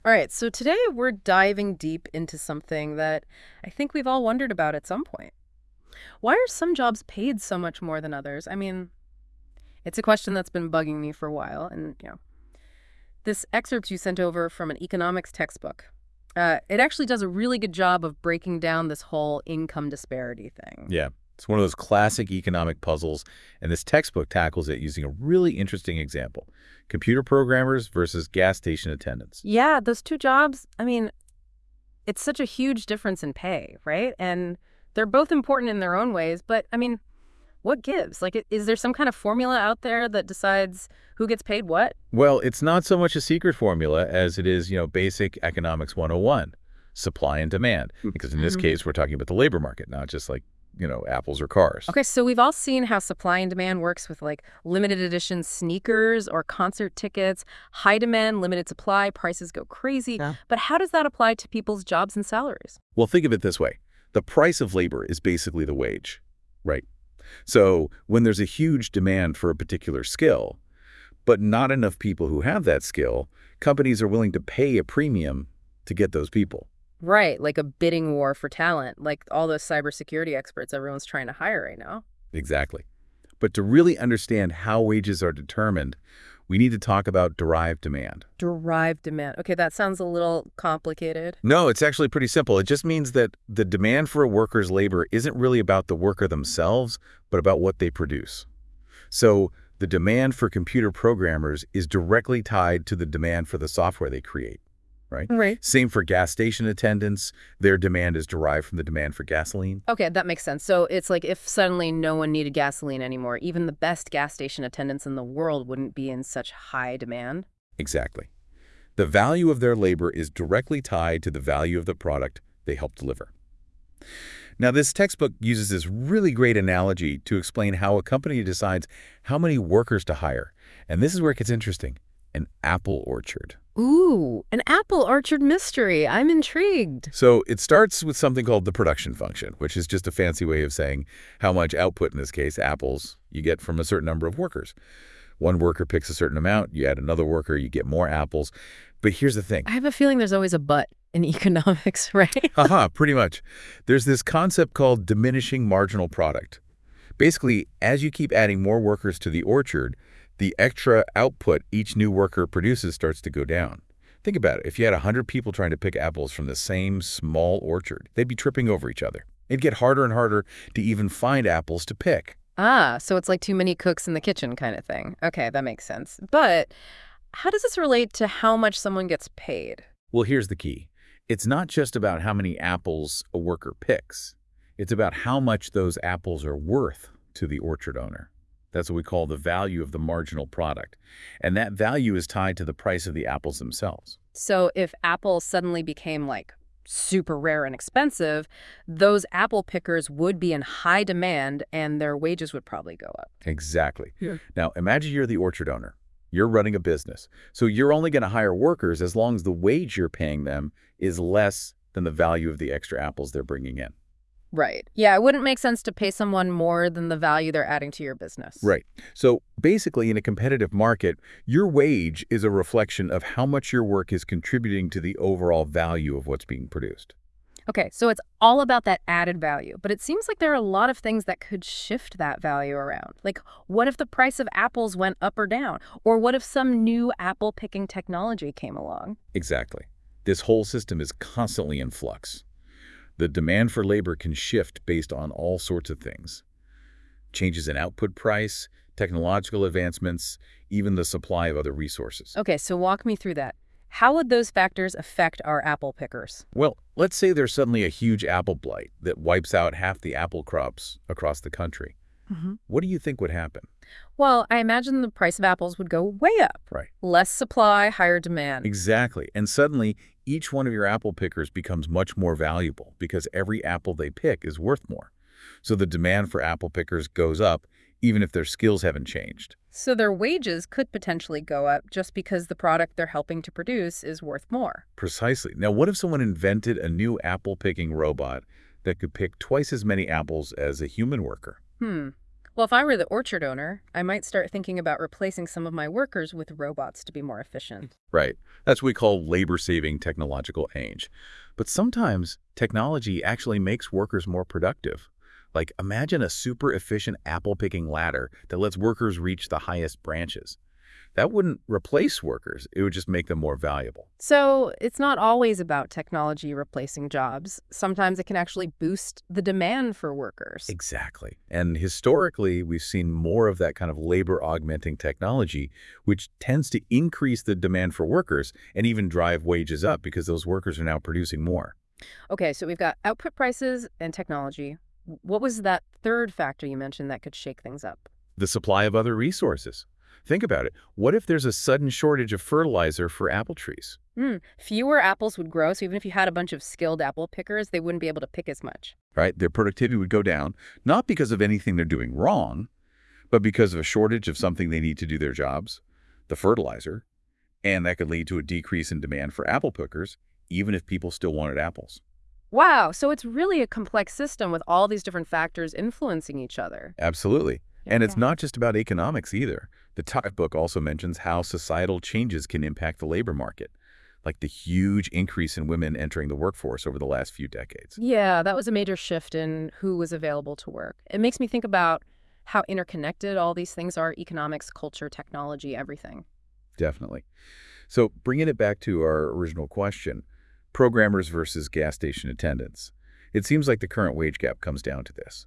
All right, so today we're diving deep into something that I think we've all wondered about at some point. Why are some jobs paid so much more than others? I mean, it's a question that's been bugging me for a while, and this excerpt you sent over from an economics textbook, it actually does a really good job of breaking down this whole income disparity thing. Yeah, it's one of those classic economic puzzles, and this textbook tackles it using a really interesting example: computer programmers versus gas station attendants. Yeah, those two jobs, I mean, it's such a huge difference in pay, right? And they're both important in their own ways, but I mean, what gives? Like, is there some kind of formula out there that decides who gets paid what? Well, it's not so much a secret formula as it is, basic economics 101, supply and demand. Because in this Mhm. case, we're talking about the labor market, not just like, apples or cars. Okay, so we've all seen how supply and demand works with like limited edition sneakers or concert tickets, high demand, limited supply, prices go crazy. Yeah. But how does that apply to people's jobs and salaries? Well, think of it this way. The price of labor is basically the wage, right? So when there's a huge demand for a particular skill, but not enough people who have that skill, companies are willing to pay a premium to get those people. Right, like a bidding war for talent, like all those cybersecurity experts everyone's trying to hire right now. Exactly. But to really understand how wages are determined, we need to talk about derived demand. Derived demand. Okay, that sounds a little complicated. No, it's actually pretty simple. It just means that the demand for a worker's labor isn't really about the worker themselves, but about what they produce. So the demand for computer programmers is directly tied to the demand for the software they create, right? Right. Same for gas station attendants. Their demand is derived from the demand for gasoline. Okay, that makes sense. So it's like if suddenly no one needed gasoline anymore, even the best gas station attendants in the world wouldn't be in such high demand. Exactly. The value of their labor is directly tied to the value of the product they help deliver. Now, this textbook uses this really great analogy to explain how a company decides how many workers to hire. And this is where it gets interesting: an apple orchard. Ooh, an apple orchard mystery. I'm intrigued. So it starts with something called the production function, which is just a fancy way of saying how much output, in this case, apples, you get from a certain number of workers. One worker picks a certain amount, you add another worker, you get more apples. But here's the thing. I have a feeling there's always a but in economics, right? Haha, pretty much. There's this concept called diminishing marginal product. Basically, as you keep adding more workers to the orchard, the extra output each new worker produces starts to go down. Think about it. If you had 100 people trying to pick apples from the same small orchard, they'd be tripping over each other. It'd get harder and harder to even find apples to pick. Ah, so it's like too many cooks in the kitchen kind of thing. Okay, that makes sense. But how does this relate to how much someone gets paid? Well, here's the key. It's not just about how many apples a worker picks. It's about how much those apples are worth to the orchard owner. That's what we call the value of the marginal product. And that value is tied to the price of the apples themselves. So if apples suddenly became like super rare and expensive, those apple pickers would be in high demand and their wages would probably go up. Exactly. Yeah. Now, imagine you're the orchard owner. You're running a business. So you're only going to hire workers as long as the wage you're paying them is less than the value of the extra apples they're bringing in. Right. Yeah, it wouldn't make sense to pay someone more than the value they're adding to your business. Right. So basically, in a competitive market, your wage is a reflection of how much your work is contributing to the overall value of what's being produced. Okay, so it's all about that added value, but it seems like there are a lot of things that could shift that value around. Like, what if the price of apples went up or down? Or what if some new apple picking technology came along? Exactly. This whole system is constantly in flux. The demand for labor can shift based on all sorts of things: changes in output price, technological advancements, even the supply of other resources. Okay, so walk me through that. How would those factors affect our apple pickers? Well, let's say there's suddenly a huge apple blight that wipes out half the apple crops across the country. What do you think would happen? Well, I imagine the price of apples would go way up. Right. Less supply, higher demand. Exactly. And suddenly, each one of your apple pickers becomes much more valuable because every apple they pick is worth more. So the demand for apple pickers goes up, even if their skills haven't changed. So their wages could potentially go up just because the product they're helping to produce is worth more. Precisely. Now, what if someone invented a new apple-picking robot that could pick twice as many apples as a human worker? Hmm. Well, if I were the orchard owner, I might start thinking about replacing some of my workers with robots to be more efficient. Right. That's what we call labor-saving technological change. But sometimes technology actually makes workers more productive. Like imagine a super efficient apple-picking ladder that lets workers reach the highest branches. That wouldn't replace workers. It would just make them more valuable. So it's not always about technology replacing jobs. Sometimes it can actually boost the demand for workers. Exactly. And historically, we've seen more of that kind of labor-augmenting technology, which tends to increase the demand for workers and even drive wages up because those workers are now producing more. Okay, so we've got output prices and technology. What was that third factor you mentioned that could shake things up? The supply of other resources. Think about it. What if there's a sudden shortage of fertilizer for apple trees? Fewer apples would grow, so even if you had a bunch of skilled apple pickers, they wouldn't be able to pick as much. Right? Their productivity would go down, not because of anything they're doing wrong, but because of a shortage of something they need to do their jobs, the fertilizer, and that could lead to a decrease in demand for apple pickers, even if people still wanted apples. Wow, so it's really a complex system with all these different factors influencing each other. Absolutely. And it's Okay. not just about economics either. The Tide book also mentions how societal changes can impact the labor market, like the huge increase in women entering the workforce over the last few decades. Yeah, that was a major shift in who was available to work. It makes me think about how interconnected all these things are: economics, culture, technology, everything. Definitely. So bringing it back to our original question, programmers versus gas station attendants. It seems like the current wage gap comes down to this.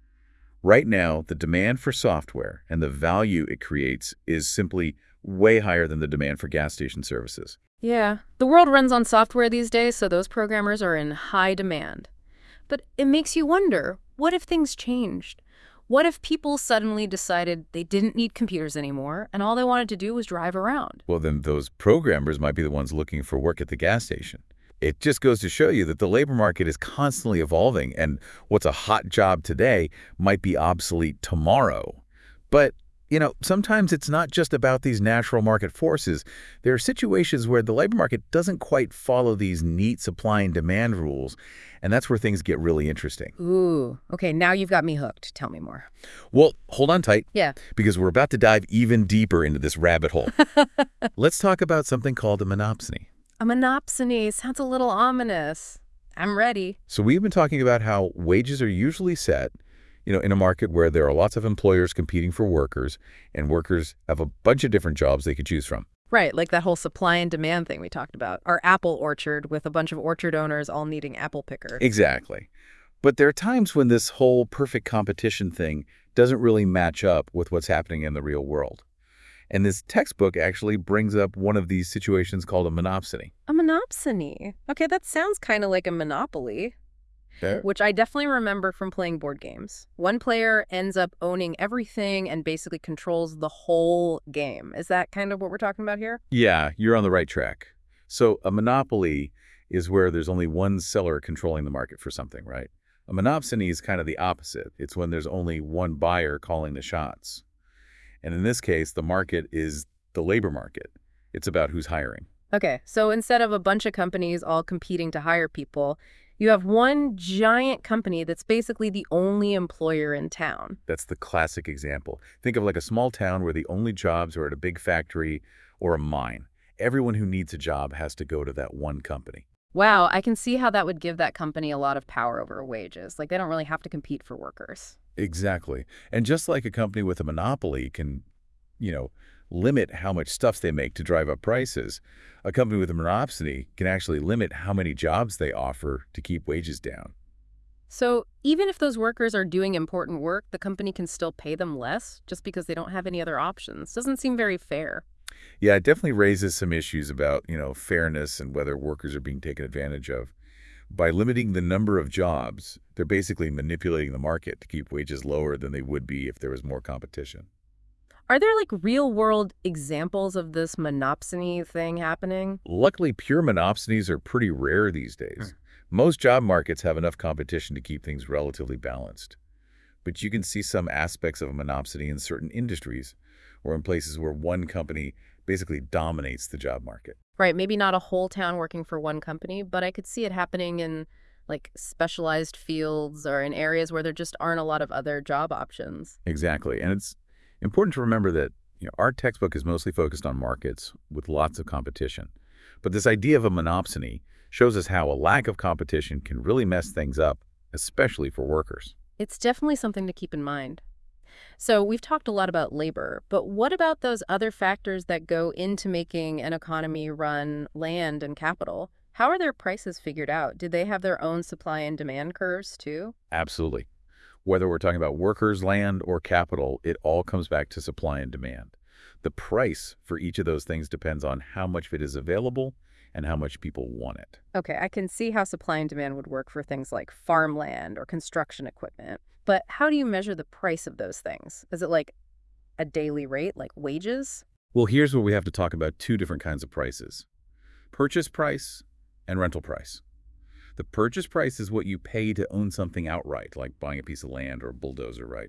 Right now, the demand for software and the value it creates is simply way higher than the demand for gas station services. Yeah, the world runs on software these days, so those programmers are in high demand. But it makes you wonder, what if things changed? What if people suddenly decided they didn't need computers anymore and all they wanted to do was drive around? Well, then those programmers might be the ones looking for work at the gas station. It just goes to show you that the labor market is constantly evolving, and what's a hot job today might be obsolete tomorrow. But, sometimes it's not just about these natural market forces. There are situations where the labor market doesn't quite follow these neat supply and demand rules, and that's where things get really interesting. Ooh, okay, now you've got me hooked. Tell me more. Well, hold on tight, Yeah. because we're about to dive even deeper into this rabbit hole. Let's talk about something called a monopsony. A monopsony sounds a little ominous. I'm ready. So we've been talking about how wages are usually set, in a market where there are lots of employers competing for workers, and workers have a bunch of different jobs they could choose from. Right, like that whole supply and demand thing we talked about. Our apple orchard with a bunch of orchard owners all needing apple pickers. Exactly. But there are times when this whole perfect competition thing doesn't really match up with what's happening in the real world. And this textbook actually brings up one of these situations called a monopsony. A monopsony. Okay, that sounds kind of like a monopoly, There. which I definitely remember from playing board games. One player ends up owning everything and basically controls the whole game. Is that kind of what we're talking about here? Yeah, you're on the right track. So a monopoly is where there's only one seller controlling the market for something, right? A monopsony is kind of the opposite. It's when there's only one buyer calling the shots. And in this case, the market is the labor market. It's about who's hiring. Okay, so instead of a bunch of companies all competing to hire people, you have one giant company that's basically the only employer in town. That's the classic example. Think of like a small town where the only jobs are at a big factory or a mine. Everyone who needs a job has to go to that one company. Wow, I can see how that would give that company a lot of power over wages. Like, they don't really have to compete for workers. Exactly. And just like a company with a monopoly can, you know, limit how much stuff they make to drive up prices, a company with a monopsony can actually limit how many jobs they offer to keep wages down. So even if those workers are doing important work, the company can still pay them less just because they don't have any other options. Doesn't seem very fair. Yeah, it definitely raises some issues about, fairness and whether workers are being taken advantage of. By limiting the number of jobs, they're basically manipulating the market to keep wages lower than they would be if there was more competition. Are there like real world examples of this monopsony thing happening? Luckily, pure monopsonies are pretty rare these days. Most job markets have enough competition to keep things relatively balanced. But you can see some aspects of a monopsony in certain industries or in places where one company basically dominates the job market. Right, maybe not a whole town working for one company, but I could see it happening in like specialized fields or in areas where there just aren't a lot of other job options. Exactly. And it's important to remember that our textbook is mostly focused on markets with lots of competition. But this idea of a monopsony shows us how a lack of competition can really mess things up, especially for workers. It's definitely something to keep in mind. So we've talked a lot about labor, but what about those other factors that go into making an economy run land and capital? How are their prices figured out? Do they have their own supply and demand curves too? Absolutely. Whether we're talking about workers, land, or capital, it all comes back to supply and demand. The price for each of those things depends on how much of it is available and how much people want it. Okay, I can see how supply and demand would work for things like farmland or construction equipment. But how do you measure the price of those things? Is it like a daily rate, like wages? Well, here's where we have to talk about two different kinds of prices: purchase price and rental price. The purchase price is what you pay to own something outright, like buying a piece of land or a bulldozer, right?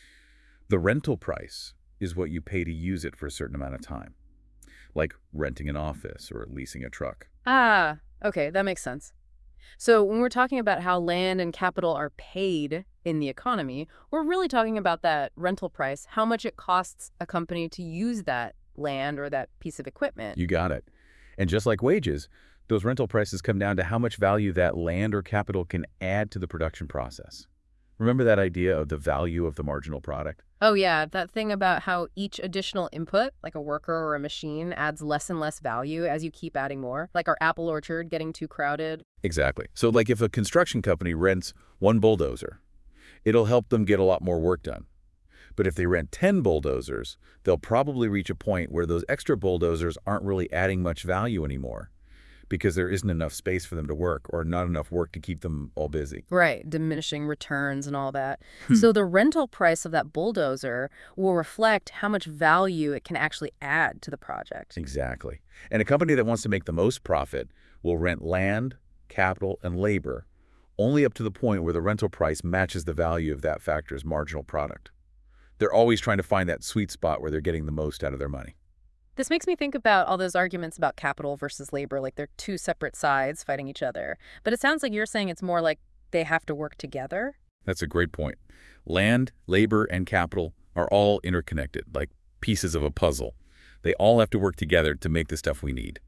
The rental price is what you pay to use it for a certain amount of time, like renting an office or leasing a truck. Ah, okay, that makes sense. So when we're talking about how land and capital are paid in the economy, we're really talking about that rental price, how much it costs a company to use that land or that piece of equipment. You got it. And just like wages, those rental prices come down to how much value that land or capital can add to the production process. Remember that idea of the value of the marginal product? Oh yeah, that thing about how each additional input, like a worker or a machine, adds less and less value as you keep adding more, like our apple orchard getting too crowded. Exactly. So like if a construction company rents one bulldozer, it'll help them get a lot more work done. But if they rent 10 bulldozers, they'll probably reach a point where those extra bulldozers aren't really adding much value anymore because there isn't enough space for them to work or not enough work to keep them all busy. Right, diminishing returns and all that. So the rental price of that bulldozer will reflect how much value it can actually add to the project. Exactly. And a company that wants to make the most profit will rent land, capital, and labor only up to the point where the rental price matches the value of that factor's marginal product. They're always trying to find that sweet spot where they're getting the most out of their money. This makes me think about all those arguments about capital versus labor, like they're two separate sides fighting each other. But it sounds like you're saying it's more like they have to work together. That's a great point. Land, labor, and capital are all interconnected, like pieces of a puzzle. They all have to work together to make the stuff we need.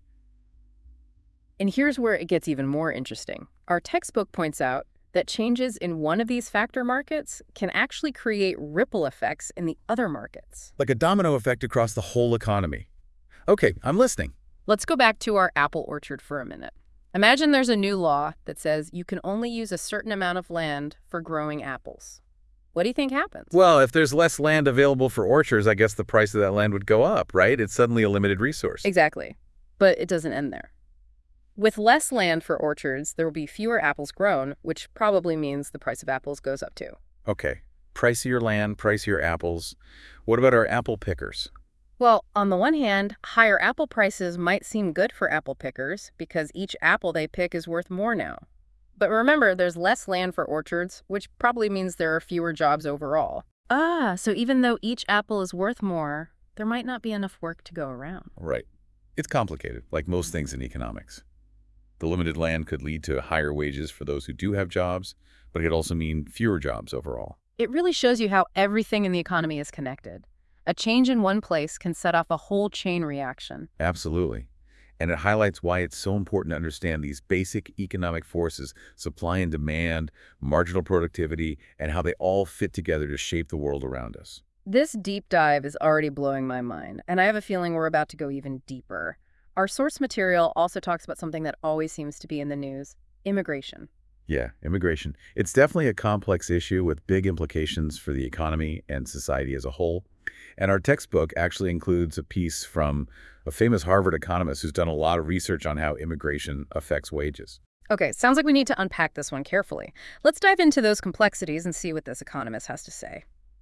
And here's where it gets even more interesting. Our textbook points out that changes in one of these factor markets can actually create ripple effects in the other markets. Like a domino effect across the whole economy. Okay, I'm listening. Let's go back to our apple orchard for a minute. Imagine there's a new law that says you can only use a certain amount of land for growing apples. What do you think happens? Well, if there's less land available for orchards, I guess the price of that land would go up, right? It's suddenly a limited resource. Exactly. But it doesn't end there. With less land for orchards, there will be fewer apples grown, which probably means the price of apples goes up too. Okay, pricier land, pricier apples. What about our apple pickers? Well, on the one hand, higher apple prices might seem good for apple pickers because each apple they pick is worth more now. But remember, there's less land for orchards, which probably means there are fewer jobs overall. Ah, so even though each apple is worth more, there might not be enough work to go around. Right. It's complicated, like most things in economics. The limited land could lead to higher wages for those who do have jobs, but it could also mean fewer jobs overall. It really shows you how everything in the economy is connected. A change in one place can set off a whole chain reaction. Absolutely. And it highlights why it's so important to understand these basic economic forces, supply and demand, marginal productivity, and how they all fit together to shape the world around us. This deep dive is already blowing my mind, and I have a feeling we're about to go even deeper. Our source material also talks about something that always seems to be in the news: immigration. Yeah, immigration. It's definitely a complex issue with big implications for the economy and society as a whole. And our textbook actually includes a piece from a famous Harvard economist who's done a lot of research on how immigration affects wages. Okay, sounds like we need to unpack this one carefully. Let's dive into those complexities and see what this economist has to say.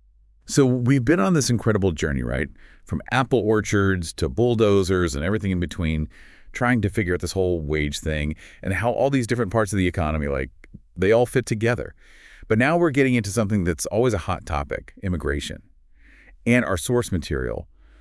So we've been on this incredible journey, right? From apple orchards to bulldozers and everything in between, trying to figure out this whole wage thing and how all these different parts of the economy, like, they all fit together. But now we're getting into something that's always a hot topic: immigration. And our source material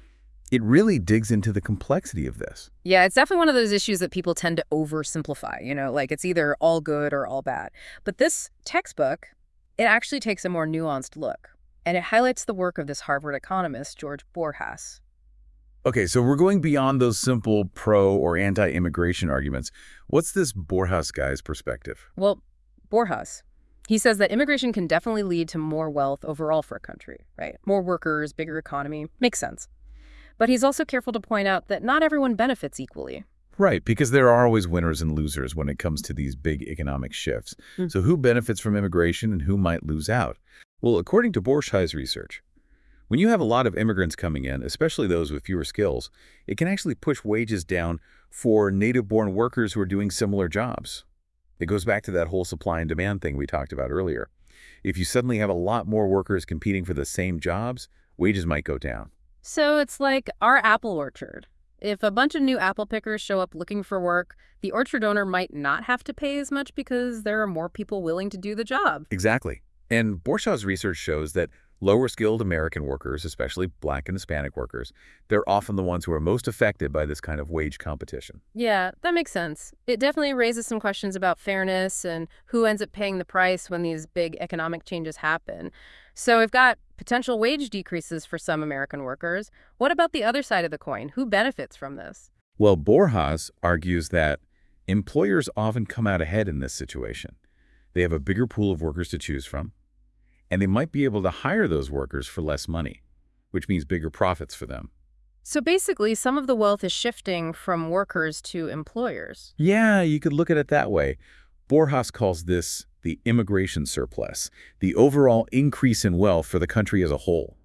It really digs into the complexity of this. Yeah, it's definitely one of those issues that people tend to oversimplify, like it's either all good or all bad. But this textbook, it actually takes a more nuanced look, and it highlights the work of this Harvard economist, George Borjas. Okay, so we're going beyond those simple pro or anti-immigration arguments. What's this Borjas guy's perspective? Well, Borjas, he says that immigration can definitely lead to more wealth overall for a country, right? More workers, bigger economy. Makes sense. But he's also careful to point out that not everyone benefits equally. Right, because there are always winners and losers when it comes to these big economic shifts. Mm. So who benefits from immigration and who might lose out? Well, according to Borshai's research, when you have a lot of immigrants coming in, especially those with fewer skills, it can actually push wages down for native-born workers who are doing similar jobs. It goes back to that whole supply and demand thing we talked about earlier. If you suddenly have a lot more workers competing for the same jobs, wages might go down. So it's like our apple orchard. If a bunch of new apple pickers show up looking for work, the orchard owner might not have to pay as much because there are more people willing to do the job. Exactly. And Borshaw's research shows that lower-skilled American workers, especially Black and Hispanic workers, they're often the ones who are most affected by this kind of wage competition. Yeah, that makes sense. It definitely raises some questions about fairness and who ends up paying the price when these big economic changes happen. So we've got potential wage decreases for some American workers. What about the other side of the coin? Who benefits from this? Well, Borjas argues that employers often come out ahead in this situation. They have a bigger pool of workers to choose from, and they might be able to hire those workers for less money, which means bigger profits for them. So basically, some of the wealth is shifting from workers to employers. Yeah, you could look at it that way. Borjas calls this the immigration surplus, the overall increase in wealth for the country as a whole.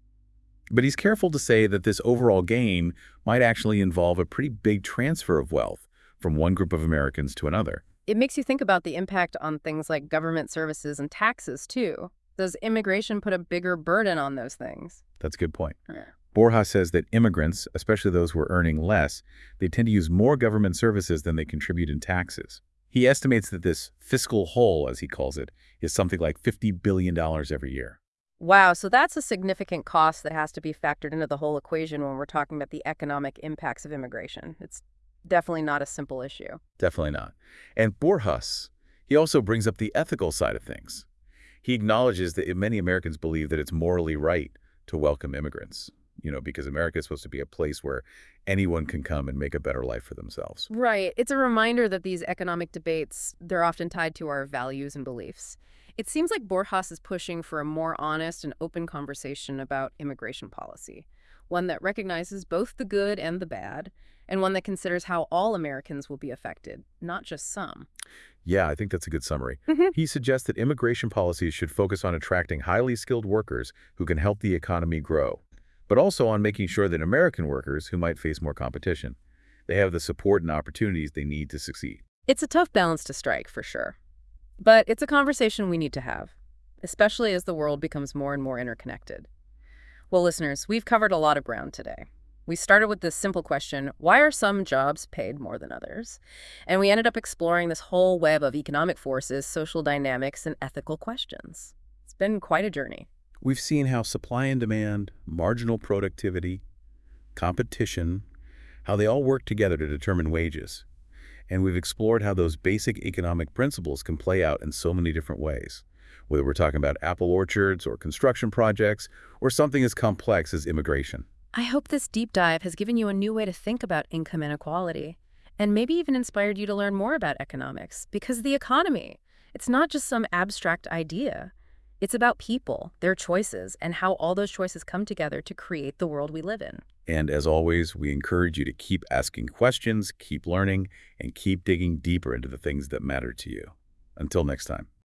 But he's careful to say that this overall gain might actually involve a pretty big transfer of wealth from one group of Americans to another. It makes you think about the impact on things like government services and taxes, too. Does immigration put a bigger burden on those things? That's a good point. Yeah. Borjas says that immigrants, especially those who are earning less, they tend to use more government services than they contribute in taxes. He estimates that this fiscal hole, as he calls it, is something like $50 billion every year. Wow, so that's a significant cost that has to be factored into the whole equation when we're talking about the economic impacts of immigration. It's definitely not a simple issue. Definitely not. And Borjas, he also brings up the ethical side of things. He acknowledges that many Americans believe that it's morally right to welcome immigrants, because America is supposed to be a place where anyone can come and make a better life for themselves. Right. It's a reminder that these economic debates, they're often tied to our values and beliefs. It seems like Borjas is pushing for a more honest and open conversation about immigration policy, one that recognizes both the good and the bad, and one that considers how all Americans will be affected, not just some. Yeah, I think that's a good summary. Mhm. He suggests that immigration policies should focus on attracting highly skilled workers who can help the economy grow, but also on making sure that American workers who might face more competition, they have the support and opportunities they need to succeed. It's a tough balance to strike, for sure. But it's a conversation we need to have, especially as the world becomes more and more interconnected. Well, listeners, we've covered a lot of ground today. We started with this simple question, why are some jobs paid more than others? And we ended up exploring this whole web of economic forces, social dynamics, and ethical questions. It's been quite a journey. We've seen how supply and demand, marginal productivity, competition, how they all work together to determine wages. And we've explored how those basic economic principles can play out in so many different ways, whether we're talking about apple orchards or construction projects or something as complex as immigration. I hope this deep dive has given you a new way to think about income inequality, and maybe even inspired you to learn more about economics, because the economy, it's not just some abstract idea. It's about people, their choices, and how all those choices come together to create the world we live in. And as always, we encourage you to keep asking questions, keep learning, and keep digging deeper into the things that matter to you. Until next time.